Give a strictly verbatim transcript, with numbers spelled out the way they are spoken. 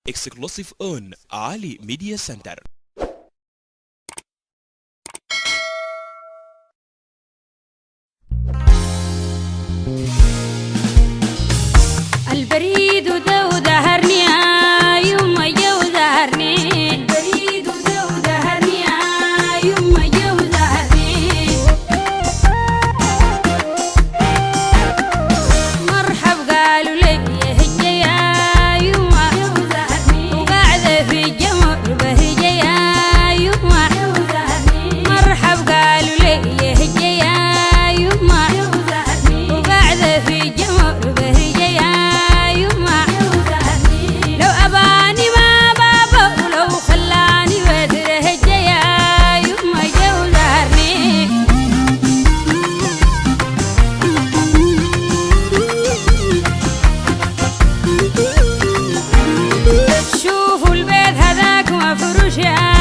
exclusive on Ali Media Center. البريد ودو ظهرني يوم جو ظهرني البريد ودو ظهرني يوم جو ظهرني مرحب قالوا لي هجيا يوم جو ظهرني وقاعدة في الجمر بهجيا يوم جو ظهرني مرحب قالوا لي هجيا يوم جو ظهرني وقاعدة في الجمر بهجيا شوفوا البيت هذاك مفروش.